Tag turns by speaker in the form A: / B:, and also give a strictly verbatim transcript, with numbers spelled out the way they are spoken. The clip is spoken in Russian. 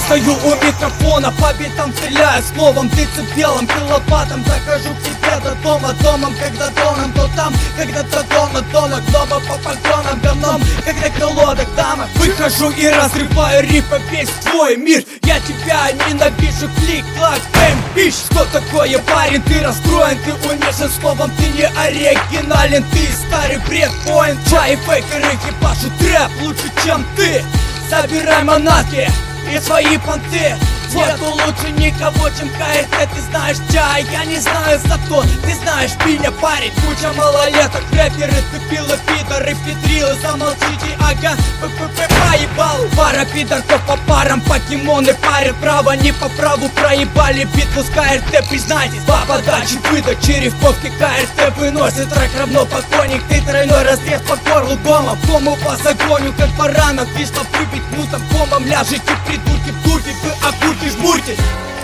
A: Стою у микрофона, по битам стреляю словом, децибелом, киловаттом. Захожу к тебе до дома, домом, когда доном, то там, когда то дома, донок, дома по погонам, говном, когда колодок, дамок. Выхожу и разрываю рифы весь твой мир. Я тебя ненавижу, клик-клак, бэм, бич. Что такое, парень, ты расстроен, ты унижен словом, ты не оригинален, ты старый бред, поинт. Твои фейкеры ебашут трэп лучше, чем ты. Забирай манатки и свои понты. Нету лучше никого, чем КРТ. Ты знаешь, чай, я не знаю зато. Ты знаешь меня, парень, куча малолеток. Рэперы, тупилы, пидоры, педрилы. Замолчите, ага, ППП поебал. Пара пидорков по парам, покемоны парят. Право не по праву, проебали битву с КРТ. Признайтесь, по подаче выдачи черевковки КРТ выносит трек равно покойник. Ты тройной разрез по горлу дома. Кому вас огоню, как баранов. Вишла выпить мутом, комом ляжете, придурки в турке. Вы огурки жмурьтесь.